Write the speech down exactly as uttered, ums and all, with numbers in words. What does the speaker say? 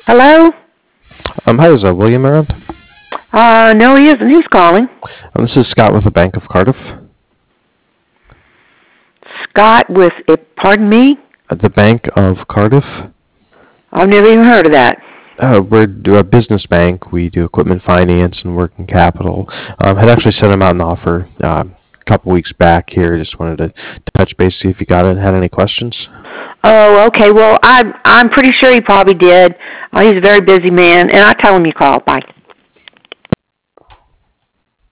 Hello? Um, hi, is uh, William around? Uh, no, he isn't. Who's calling? Um, this is Scott with the Bank of Cardiff. Scott with, uh, pardon me? At the Bank of Cardiff. I've never even heard of that. Uh, we're a business bank. We do equipment finance and working capital. Um, had actually sent him out an offer uh, a couple weeks back here. Just wanted to touch base, see if you got it. Had any questions? Oh, okay. Well, I, I'm pretty sure he probably did. Uh, he's a very busy man, and I tell him you called. Bye.